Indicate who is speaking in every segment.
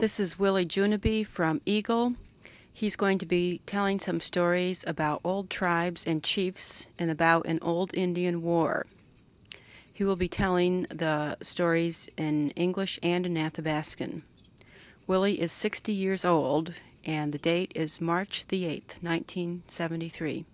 Speaker 1: This is Willie Junaby from Eagle. He's going to be telling some stories about old tribes and chiefs and about an old Indian war. He will be telling the stories in English and in Athabascan. Willie is 60 years old, and the date is March the 8th, 1973.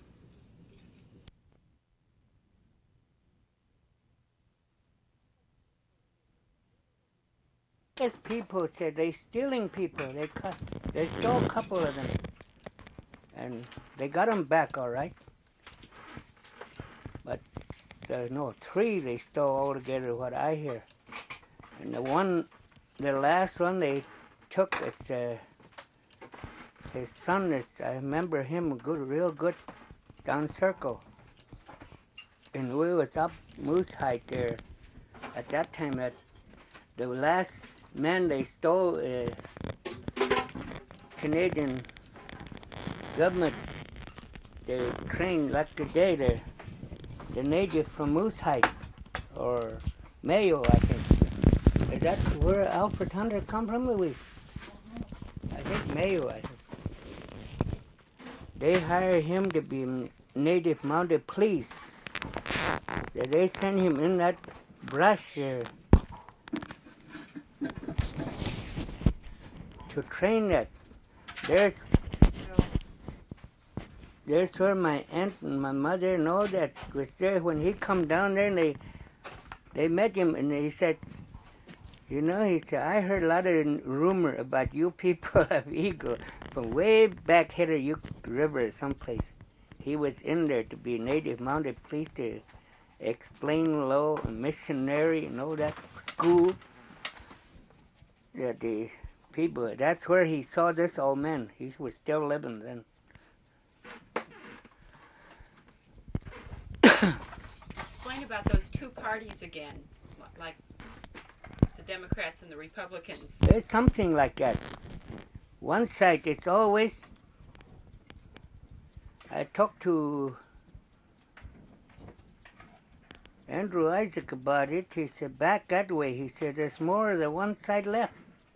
Speaker 2: As people said, they stealing people. They stole a couple of them, and they got them back all right. But no, three they stole altogether. What I hear, and the last one they took, it's his son. I remember him good, real good, down Circle, and we was up Moose Height there at that time. That the last man they stole. Canadian government, they trained like today the native from Moose Height or Mayo, I think. Is that where Alfred Hunter come from, Louise? I think Mayo, I think. They hired him to be native mounted police. They sent him in that brush to train that. There's where my aunt and my mother know that was there when he come down there, and they met him, and he said, he said, I heard a lot of rumor about you people of Eagle from way back here of Uke River someplace. He was in there to be native mounted police to explain law and missionary and all that school. That the people, that's where he saw this old man. He was still living then.
Speaker 1: Explain about those two parties again, like the Democrats and the Republicans.
Speaker 2: It's something like that. One side, it's always, I talked to Andrew Isaac about it. He said, back that way, he said, there's more of the one side left.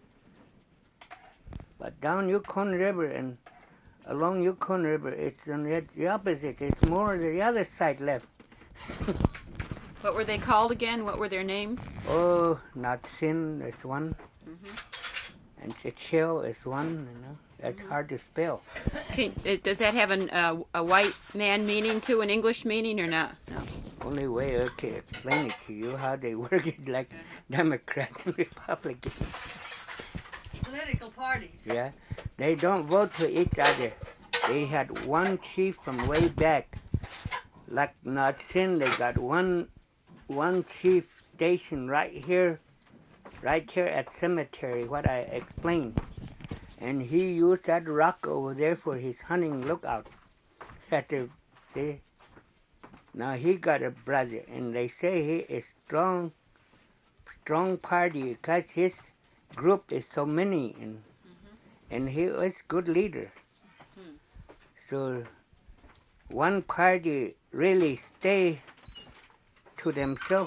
Speaker 2: But down Yukon River and along Yukon River, it's on the opposite. It's more of the other side left.
Speaker 1: What were they called again? What were their names?
Speaker 2: Oh, Natsin is one. And Chichil is one, That's hard to spell.
Speaker 1: Does that have a white man meaning to an English meaning or not? No.
Speaker 2: Only way I can explain it to you how they work it like Democrat and Republican.
Speaker 3: Political parties.
Speaker 2: Yeah. They don't vote for each other. They had one chief from way back. Like Natsin, they got one chief station right here at cemetery, what I explained. And he used that rock over there for his hunting lookout. See? Now he got a brother, and they say he is strong party because his group is so many, and he is good leader. So one party really stay to themselves.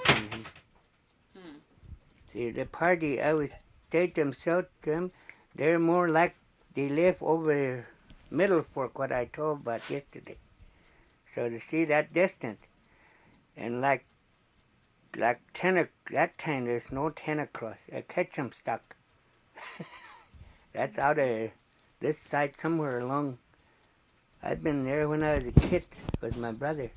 Speaker 2: See, the party always stay themselves to them. They're more like they live over Middle Fork, what I told about yesterday. So to see that distant, and like 10 that time there's no 10 across. A Ketchum stuck. That's out of this side somewhere along. I've been there when I was a kid with my brother.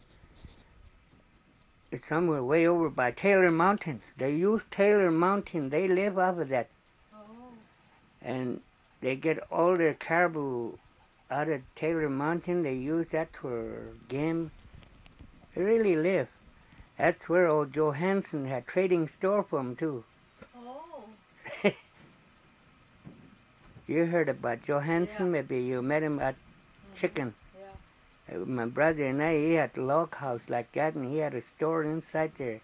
Speaker 2: It's somewhere way over by Taylor Mountain. They use Taylor Mountain. They live off of that. And they get all their caribou out of Taylor Mountain. They use that for game. They really live. That's where old Johansson had trading store for them too.
Speaker 3: Oh.
Speaker 2: You heard about Johansson? Yeah. Maybe you met him at Chicken.
Speaker 3: Yeah.
Speaker 2: My brother and I, he had a log house like that, and he had a store inside there.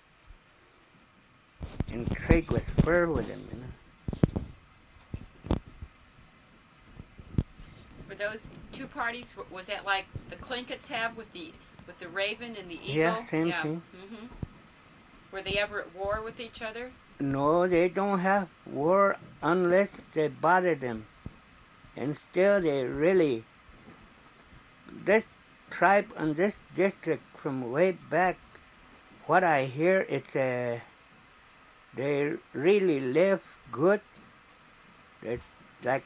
Speaker 2: And trade with fur with him,
Speaker 1: Were those two parties? Was that like the Clinkets have with the Raven and the Eagle?
Speaker 2: Yeah, same thing.
Speaker 1: Were they ever at war with each other?
Speaker 2: No, they don't have war unless they bother them. And still they really, this tribe and this district from way back, what I hear, it's they really live good. It's like,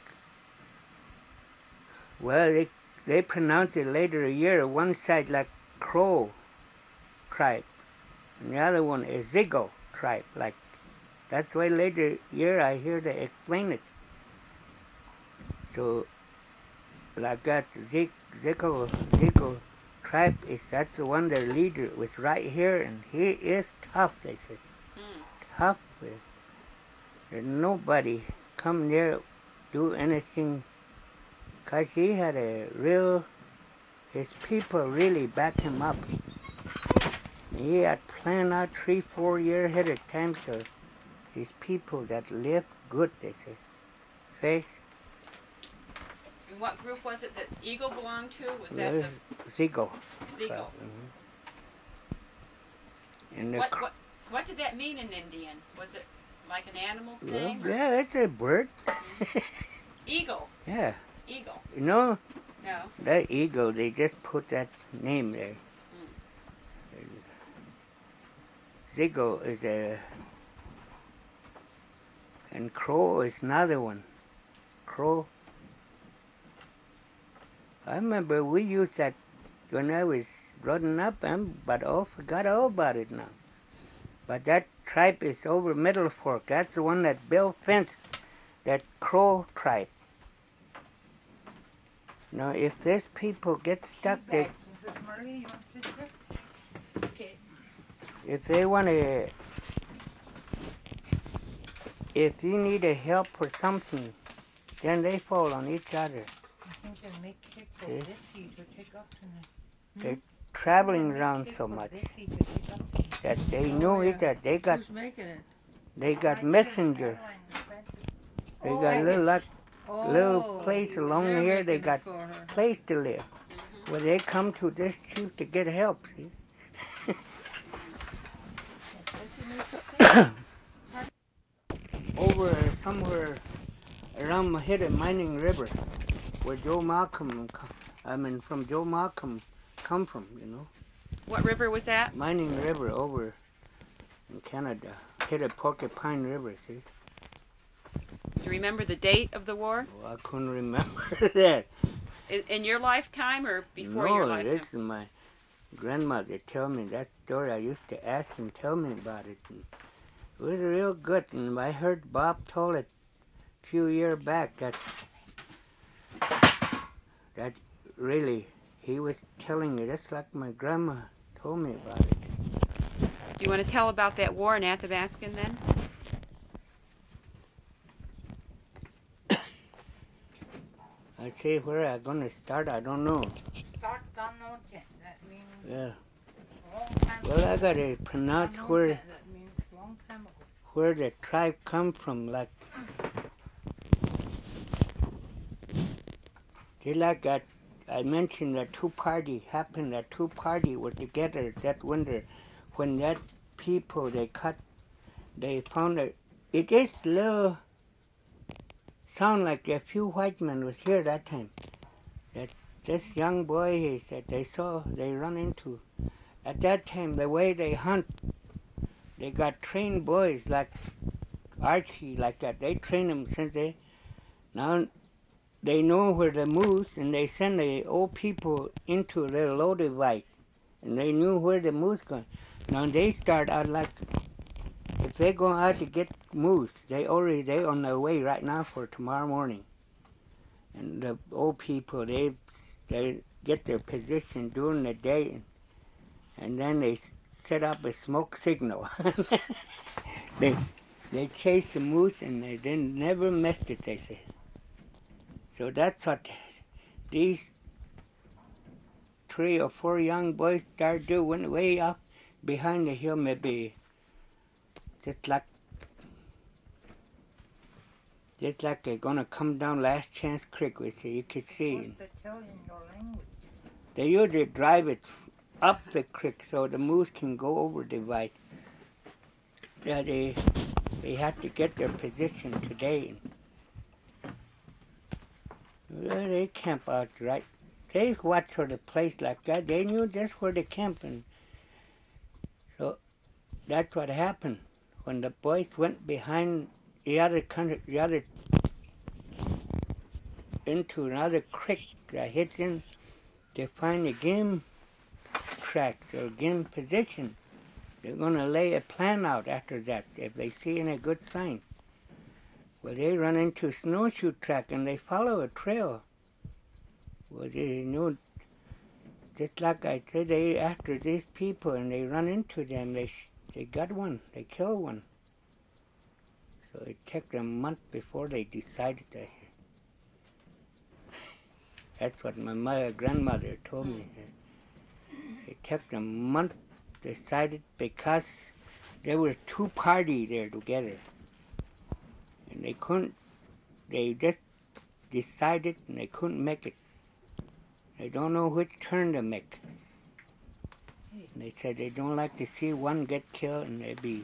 Speaker 2: well, they pronounce it later a year, one side like Crow tribe, and the other one is Zigo tribe. Like, that's why later year I hear they explain it. So, like that Zigo tribe that's the one their leader was right here, and he is tough. They said, tough. There's nobody come near do anything, 'cause he had his people really back him up. He had planned out 3-4 years ahead of time, so his people that live good, they say. Faith.
Speaker 1: And what group was it that Eagle belonged to? Was that the
Speaker 2: Zigo.
Speaker 1: Zigo?
Speaker 2: And
Speaker 1: What did that mean in Indian? Was it like an animal's name?
Speaker 2: Yeah, it's a bird.
Speaker 1: Eagle.
Speaker 2: Yeah.
Speaker 1: Eagle.
Speaker 2: You know,
Speaker 1: No.
Speaker 2: that eagle, they just put that name there. Zigo is and Crow is another one. Crow. I remember we used that when I was growing up, but I forgot all about it now. But that tribe is over Middle Fork. That's the one that built fence, that Crow tribe. Now, if these people get stuck,
Speaker 3: Mrs. Marie, you want to sit here? Okay.
Speaker 2: if they want to, if you need a help or something, then they fall on each other.
Speaker 3: I think they make it for this heat to take up tonight.
Speaker 2: They're traveling around so much that they know each other.
Speaker 3: Who's making it?
Speaker 2: They got messenger. They got little place along here. They got place to live. Where they come to this chief to get help. See. Over somewhere around Mahida Mining River, where Joe Malcolm, from Joe Malcolm come from, you know.
Speaker 1: What river was that?
Speaker 2: Mining River over in Canada. Hit a Porcupine River, see.
Speaker 1: Do you remember the date of the war?
Speaker 2: Oh, I couldn't remember that.
Speaker 1: In your lifetime or before
Speaker 2: no,
Speaker 1: your lifetime?
Speaker 2: This is my grandmother tell me that story. I used to ask him, tell me about it. And it was real good. And I heard Bob told it a few years back that really he was telling it just like my grandma told me about it.
Speaker 1: Do you want to tell about that war in Athabaskan then?
Speaker 2: I say where I'm going to start, I don't know.
Speaker 3: Start Ganoche. That means
Speaker 2: Yeah.
Speaker 3: long time
Speaker 2: Well, I got to pronounce where
Speaker 3: That means long time ago.
Speaker 2: where the tribe come from. Like they like that. I mentioned that two party happened. That two party were together that winter when that people they found that it is little sound like a few white men was here that time. That this young boy he said they run into. At that time the way they hunt, they got trained boys like Archie like that. They train them since now they know where the moose, and they send the old people into their low divide, and they knew where the moose going. Now they start out like, if they go out to get moose, they on their way right now for tomorrow morning. And the old people, they get their position during the day, and then they set up a smoke signal. They chase the moose, and they never missed it, they say. So that's what these 3 or 4 young boys started doing way up behind the hill, maybe just like they're gonna come down Last Chance Creek, we see. You could see.
Speaker 3: What's they tell you in your language?
Speaker 2: They usually drive it up the creek so the moose can go over the divide. Yeah, They had to get their position today. Well, they camp out right. They watch for the place like that. They knew just where to camp, and so that's what happened. When the boys went behind the other country, into another creek that hits in, they find the game tracks or game position. They're going to lay a plan out after that if they see any good sign. Well, they run into a snowshoe track and they follow a trail. Well, they knew, just like I said, they after these people and they run into them. They got one. They killed one. So it took them a month before they decided that. That's what my grandmother told me. It took them a month to decide because there were two parties there together. And they just decided and they couldn't make it. They don't know which turn to make. And they said they don't like to see one get killed and they be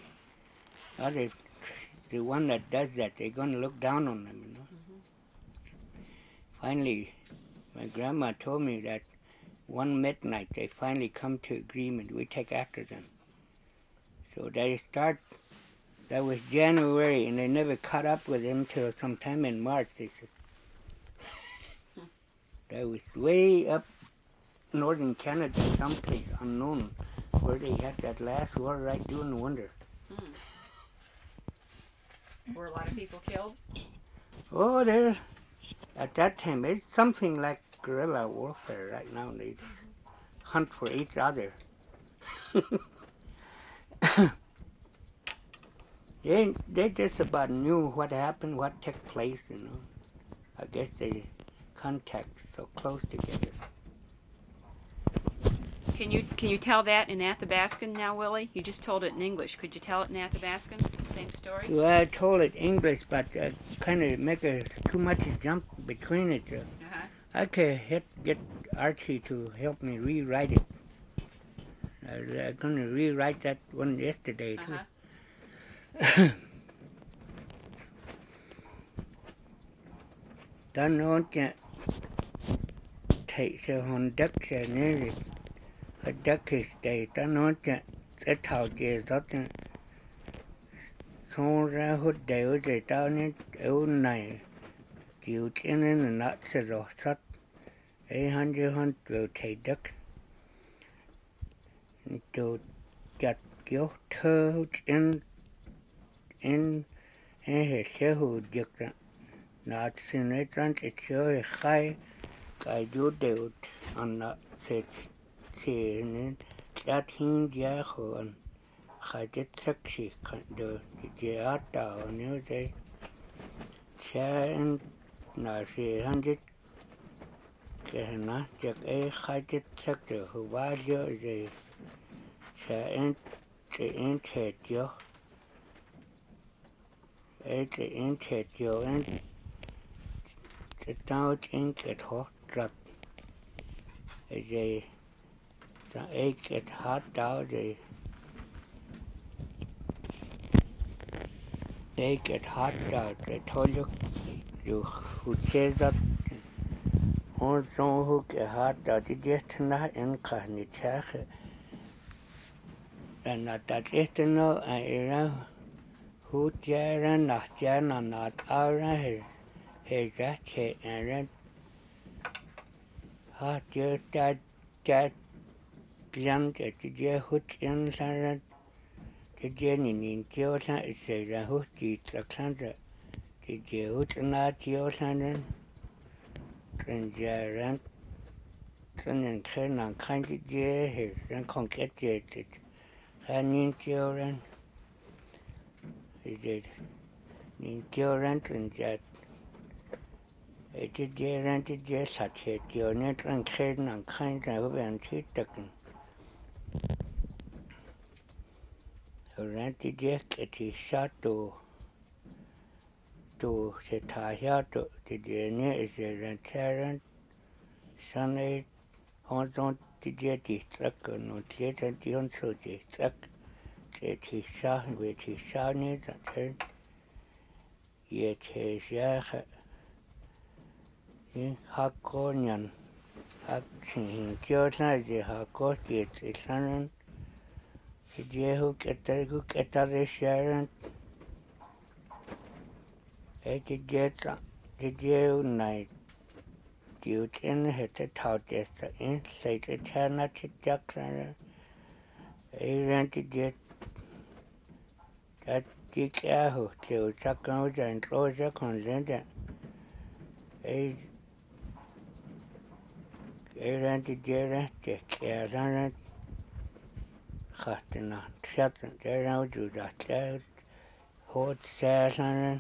Speaker 2: the one that does that, they're going to look down on them, you know. Finally, my grandma told me that one midnight they finally come to agreement. We take after them. So that was January, and they never caught up with them till sometime in March, they said. That was way up northern Canada, someplace unknown, where they had that last war right during the winter.
Speaker 1: Were a lot of people killed?
Speaker 2: Oh, at that time, it's something like guerrilla warfare right now. They just hunt for each other. They just about knew what happened, what took place, you know. I guess they contact so close together.
Speaker 1: Can you tell that in Athabascan now, Willie? You just told it in English. Could you tell it in Athabascan? Same story?
Speaker 2: Well, I told it English, but kind of make too much a jump between it. I could get Archie to help me rewrite it. I'm going to rewrite that one yesterday, too. Ta nói cho thầy sẽ hồn đất sẽ nên ở đất thì thầy ta nói cho sẽ thảo chế rất xong ra hút đều để tao nên ưu này chịu trên nên là nát sẽ rõ sắt ấy hắn chứ hắn vào thầy đất từ chặt kiểu thơ trên in hệ sẽ hữu được đó nát xin ấy chẳng chỉ chơi khai cái điều đều anh nát sẽ nên chặt hình giá hơn khai chất sắc sĩ khẩn được chế át tạo nếu thế chán nà sẽ hắn chất cái nát chắc ấy khai chất sắc được hữu ba dỡ gì chán chỉ in thể cho ấy chỉ in thể cho anh chỉ tao in cái thọ trật gì sao ấy cái hát tao gì ấy cái hát tao để thôi lúc dù hụt xe rất hôn xong hụt cái hát tao thì biết na in cả ní chắc là ta chết nó ai ra hút cha ra nạt cha nạt ao ra hệ giá chết ra hát chưa cha lắm để chỉ hút in ra chỉ nhìn chiếu sang sẽ ra hút chỉ sắc sang ra chỉ hút na chiếu sang ra trên gia ran trên những cái nàng khăn chỉ hệ ran không kết chỉ khăn nhìn chiếu ran thì nhìn chiếu ran trên gia chỉ ran chỉ sạch hệ chiếu nên trên cái nàng khăn ra có vẻ chỉ đặc ran chỉ cái thì sát tu sẽ thay ra tu thì này sẽ ran ran sáng nay họ trong thì sắc nó thế chân thì họ sợ thì sắc tisha needs a yet his yah in Hakonian Hakin Kyosa, the Hakot gets a son. Jehu Ketare Sharon, it gets the Jehu night. Duke in hit a tout as the inside a chana Jackson. I ran to get that Dick Aho till Chakanoja and Rosa Conlenda. I ran to get the Kazan Hatana, Shats and there out to that child, hot Sassan,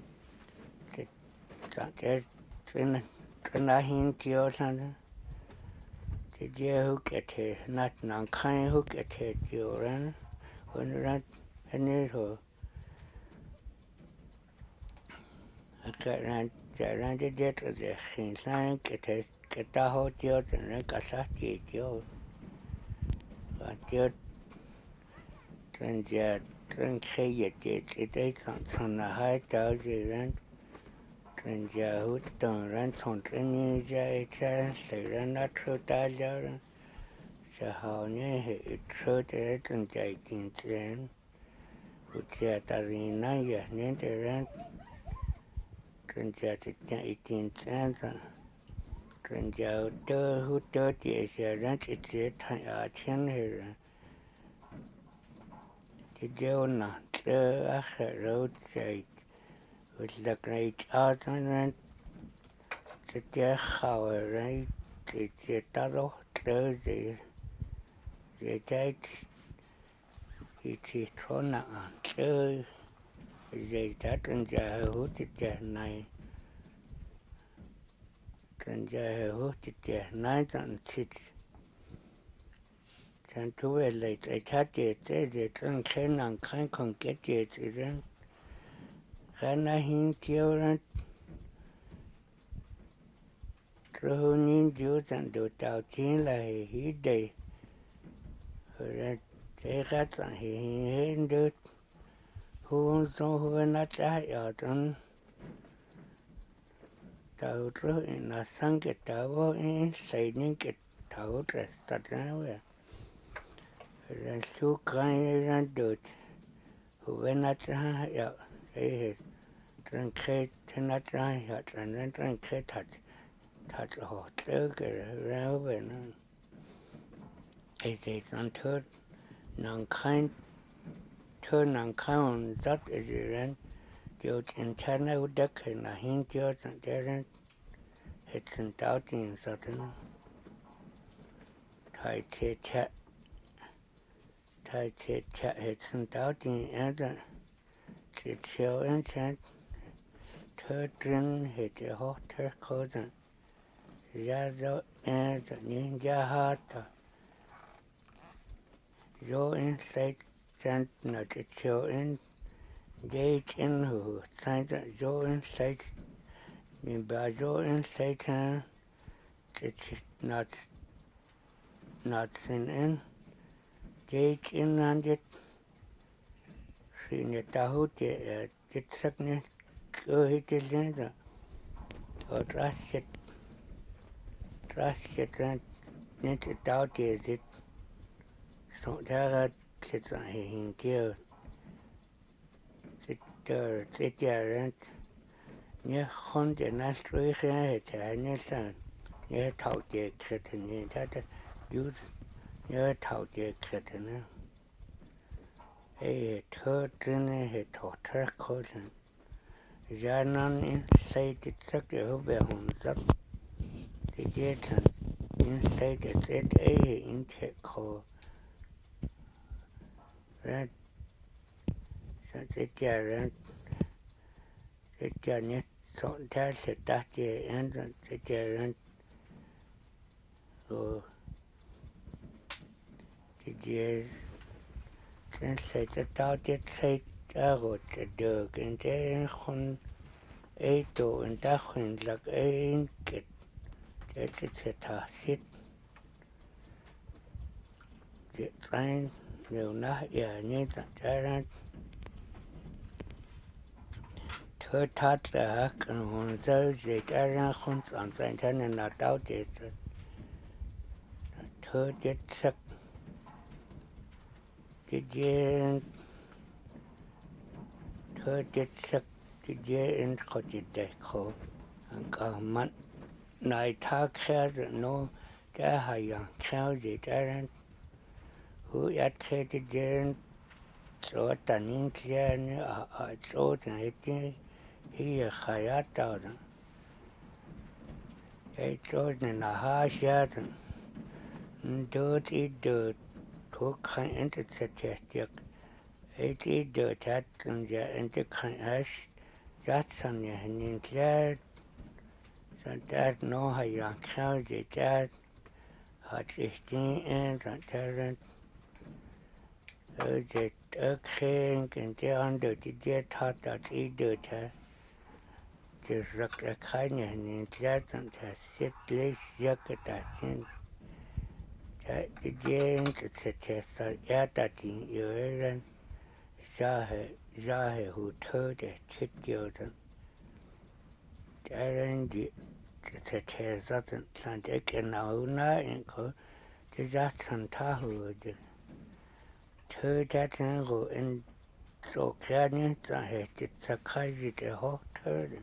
Speaker 2: the Trinahin Kiosan, the dear hook at her, not non kind hook at her, Joran, when ran and it all. I ran to get the Sinsan, get a hot yacht and a Kasaki, Joe. But Tranja it takes on the high thousand Tranja hood don't run on Trinja chance they ran not through Tajar Shahone it showed it and Jakin Zen which at Arena ya Nente ran Tranja 18 cents Tranja who 30 is a ranch it's a chin here. The Jonah, the roadside was the great Arthur the Hour, right? It's a Taro, Thursday. The date it's a Trona, the Tatan Jahoot at night. Tranjahoot at 9 and 2 late. I had it, the trunk and can't get it. Hana him current Trohunin Jews and do Tautin like he day. They got on he hindered who so who not out on Tautro in a sunk at Tavo inside Nick Tautra Satanaware. And so kind and do it. Who went not out. They had drunk not out and then drunk touch a hot sugar around. It is until non-kind turn non-kind that is ran. The internal duck and a hint yours and there it's sent out in certain tight chat. It's sent out in other chill and chant. Turn hit a hot cousin. Yazo and the ninja hat. Yo inside chant not a chill in. Date in who signs that Joe inside. By Joe inside it's not seen in. Date in and it. Seen it out it sickness. Go hit his hands. Or trust it and net it out is it. So there it's a hing kill. Sit there and near Honda Nastro it and your son. Near Tau Dick sitting that use near Tau Dick sitting. A third dinner hit or cousin. Janan inside it sucked a hobby homes up. The Jetons inside it in check call. Red since it ran it net so that's it that and it ran so the since it out it say I got the dog and then on 8 and that when like ain't get it's a sit the sign nhiều nó như thế ra thưa thắt là cần hồn sơ gì thế ra không sẵn sàng thế nên là tao để thưa chết sắc cái gì thưa chết sắc cái gì anh khó chỉ để khó anh có mặt này thắc khác rồi nó cái hay ăn khao gì thế ra hú ắt cái gì chỗ tận những cái này ở chỗ này thì hier khai tao rồi cái chỗ này là ha xa rồi đợt ít đợt thuốc khai anh tự sẽ chết ít đợt hết rồi giờ anh tự khai hết rất sang nhà nhìn ra sản xuất nó hay ăn khao gì ra họ chỉ tin anh sản xuất ở đây ở khen cái ăn được thì giờ thắt ít đợt hết chỉ rất là khai nhà nhìn ra sản xuất xét lấy rất cái đại diện cái gì sẽ chết sao ya ta tin yêu ra ra hệ hụt thơ để chết nhiều rồi cái人的这车子上这个脑那人口这家成他后的车家真后人做开呢咱还这才开始的好车的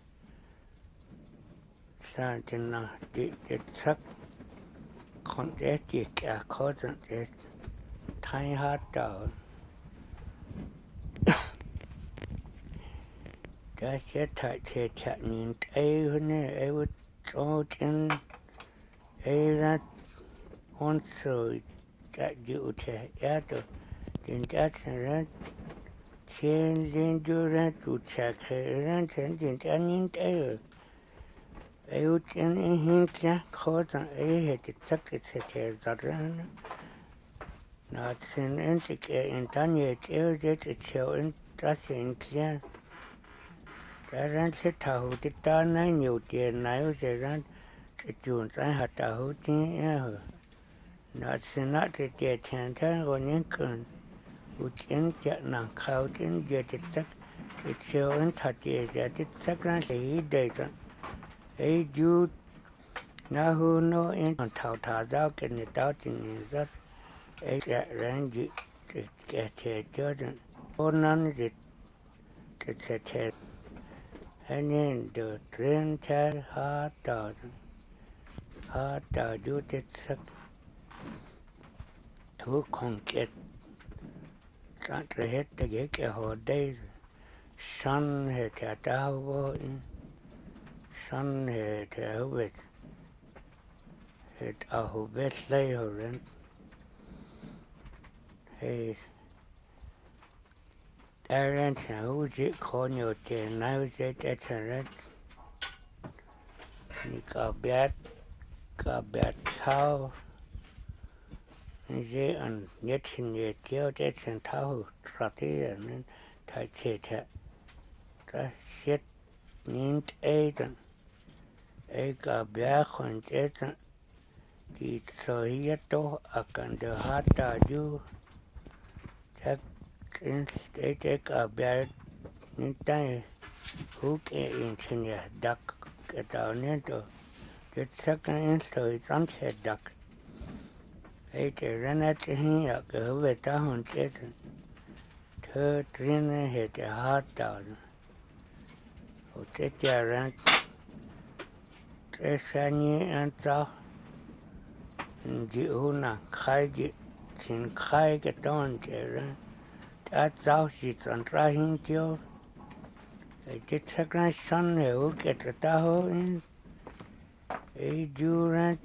Speaker 2: 上这那这车看这这个考证这太好到这些太这年哎呢哎我昨天哎那on so that you te yato den datsen chen den duran tu chakran ten den tanin te ai uchen hin kya khoza ai het tsak te zadran na tsen en ke en tanye te je cheo en tasen kya taran se ta hu ti ta na nyu te na yo je ran chun san ha ta hu tin ya nó sẽ nói thì để thằng thằng của những con u chân chợ nàng khâu chân giờ thì chắc thì chiều anh thật thì giờ thì chắc là sẽ để cho ấy du nó hú nó anh còn thảo thảo giao cái này tao thì nhìn rất ấy sẽ rèn gì thì cái thế cho nên hôm nay thì sẽ thế anh nên được rèn theo hát tao du thì chắc thuốc không chết sản ra hết cái hồ đây sân hệ thẻ tao vô sân hệ thẻ hữu biệt hệ tao hữu biệt lấy hồ rent hệ ta rent thẻ hữu dị khó nhiều tiền nào sẽ ta thẻ rent như cả bẹt thao dễ ăn nhất hình nhiệt tiêu để chân thao ra thế nên thay thế thế ta xét nhìn ấy rằng ấy cả bé con chết rằng thì sợi hết to ở cần được hát ta du chắc ấy cả bé nhìn tay hút cái in trên nhà đặc cái tàu nên to cái sắc cái sợi trắng sẽ đặc ấy cái ra nát hình ở cái về ta hồn chết thơ trên hệ cái hát tàu rồi cái cha ra cái sáng nhé ăn cháu dịu nè khai dịu xin khai cái tôn trẻ ra đã cháu chỉ chọn ra hình tiêu cái sắc ra sân hiểu cái ta hô ấy dù ra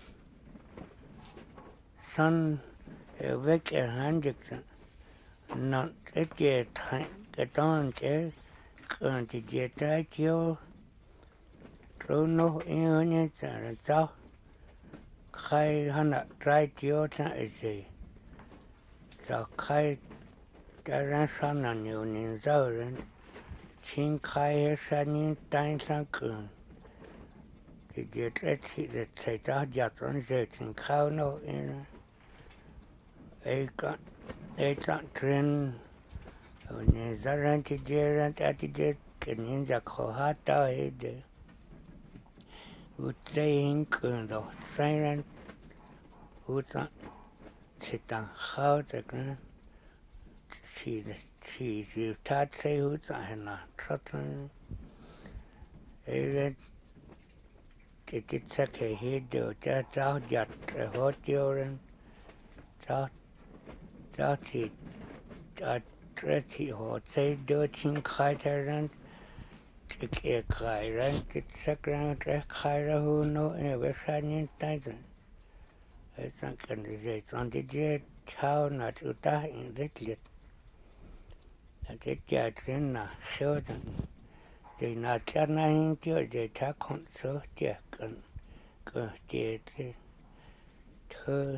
Speaker 2: sân hiểu với cái hành dịch nó cái chế thành cái tôn trẻ còn thì chế trái chiếu rồi nó yêu như là cháu khai hana trái chiếu là gì cho khai cái ra sân là nhiều nhìn dâu rồi chính khai ra nhìn tay sang cường thì chế trái thì để xảy ra giặc trong giờ chính khao nó ấy con It's not trend. When is a rent a deer and at the dead, can in the cohata head. Would say ink and the siren. Would not sit down how the grand. She, you touch say who's on a trotting. It it's a head, that's out yet, a hot urine. That it, that pretty hot, say, dodging kiter. Ke kairan kit sakran tre kaira who no ever shining titan. It's not candidates on the jet how not to die in little. That it gatrin na chosen. They not trying to they talk on so jack and go get to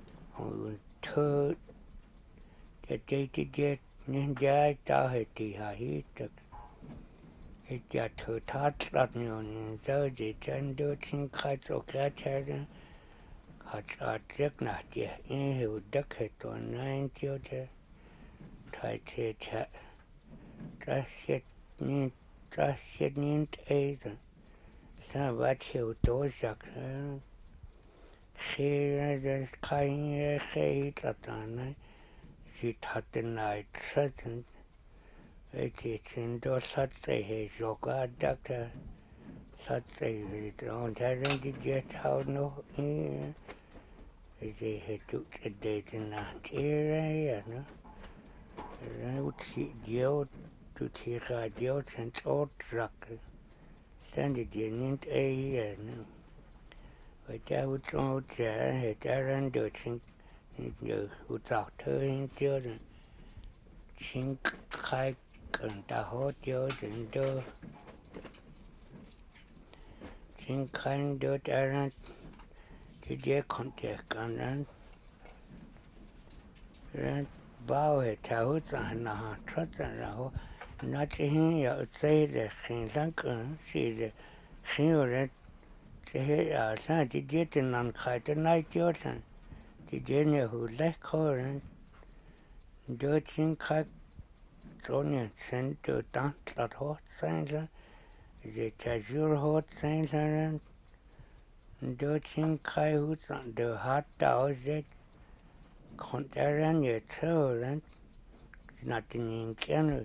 Speaker 2: to the dated jet ninja tahiti ha took. It got to touch that new so they can do things so catcher. Hot check not yet. In he would duck it on 9 tilted. Tight chat. Trust it need either. Some what he would do jack. She just kind of hate at on. She taught the night certain. It is in those such a yoga doctor. Such a don't have to get how no. They had to date in that area, no? I would see Joe to take a Joe and old truck. Send it in a year, no? But I would so there, had Aaron doing without turning children. Chink, hike, and the hot Joe and do. Chink, kind do Aaron. Did you contact on that? Bao hệ thảo chẳng là thoát chẳng là ho nó chỉ hình ở đây là hình sáng cơ chỉ là hình ở đây chỉ ở sang chỉ biết trên nền khai trên này chưa sang chỉ biết nhiều hồ lách khó rồi đôi chính khai chỗ này sen từ tăng là hot sang ra rồi cái dưa hot sang ra đôi chính khai hút sang từ hạt đào rồi còn cái ra nhiều thơ rồi nothing in Canada.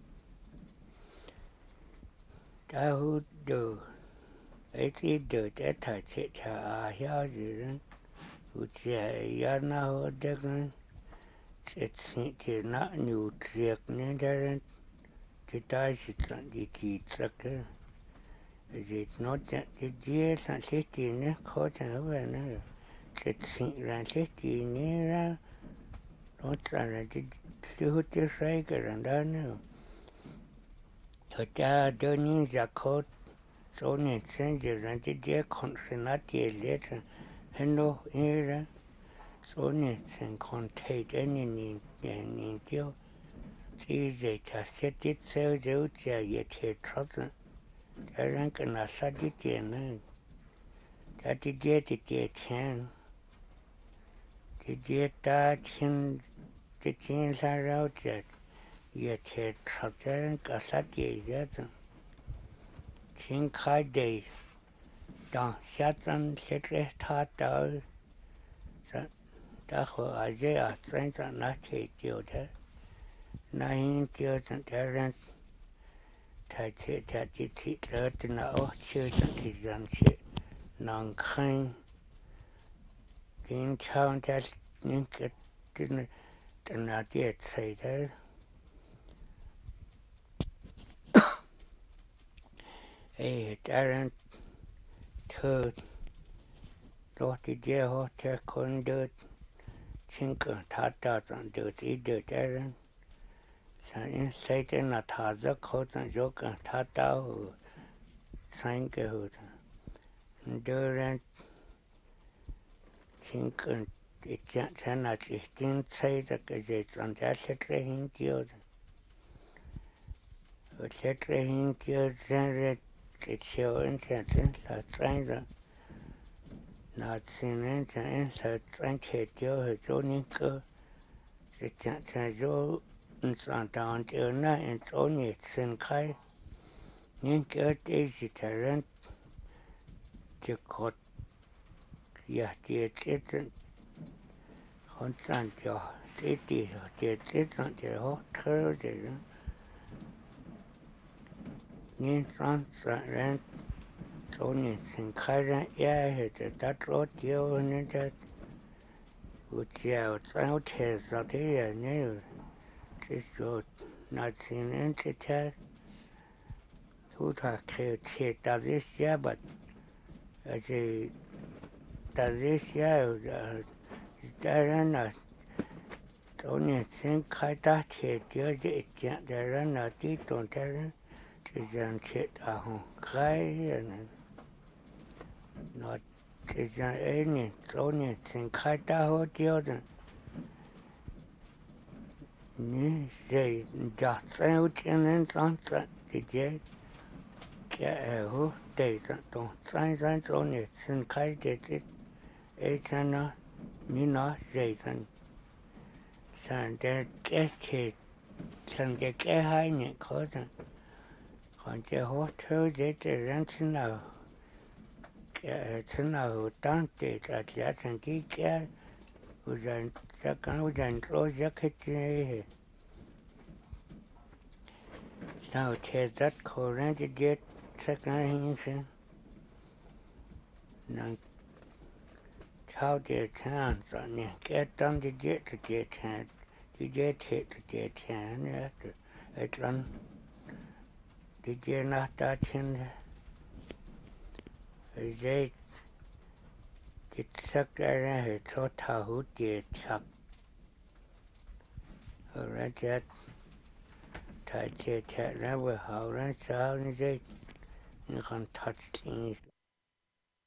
Speaker 2: I would do. It's either that I said, I hear you, which I know the it's not new trick, neither. The dice it's on the kids. Is it not that the years and city in the court and over? It's around city near. What's on the Luty Shaker and I know. But I don't need the coat, so need send you and the dear country not yet later. Hello, era, so need and contain any need you. See, they just set it so out there yet here trouble. I rank and I said it again. That the get it yet can. The get that in the things are out yet. Yet here trouble, Casati, that's King Kai Day. Dans Shatan, Shetre Tata. That was Isaiah, Saints and not hate you there. 9 years and errant. Tate that it hurt in the old church and his young shit. Non kind. Didn't count that nink didn't not yet say that. Hey, errant. Third. Lottie dear hotel conduit. Chinker, tatas and dirty dirt errand. San Satan at Haza coats and joke and tata who sank a hood. Durant Chinker, it cannot didn't say that it's on that setting killed. But setting killed, then it showing sentence that signs are not seen and inside and kid, your joining. Chỉ chẳng chẳng dỗ sản đàn chờ na in chỗ nhiệt sinh khai nhưng cái đây chỉ thể rent chỉ có ya chỉ chân hôn sản cho chỉ đi chỉ sản chỉ hốt thơ chỉ nhưng sản rent chỗ nhiệt sinh khai ra ya thì chỉ đặt rót chiếu nên chỉ u chiều sao thế sao thế ya nhớ chỉ số nói chuyện nên chỉ thế thu thà khi khi ta biết giá bật thì ta biết giá rồi ta ra là chỗ này xin khai ta thì chưa dễ chuyện ta ra là tí tồn ta ra thì rằng chuyện ta không khai nó thì rằng ấy nè chỗ này xin khai ta hỗ tiêu rồi nè rồi giọt sao trên nên sáng sáng thì dễ cái hỗ để rằng tổng sáng sáng chỗ này xin khai để chứ ấy cho nó như nó rồi rằng sản cái thịt sản cái hai nhỉ khó rằng còn cái hốt thơ dễ để rằng thế nào tăng để trả giá sản cái ujan chắc chắn ujan rồi chắc hết chứ sao thế rất khó rằng cái dễ chắc chắn hình sinh năng thao để thang rồi nè cái tăng cái dễ thang cái dễ thang nữa ấy lần cái dễ nát ta chân ấy dễ cái sắc ra hệ số thao hút dễ chắc rồi chết thay chết ra vừa hậu ra sao như vậy nhưng còn thật tình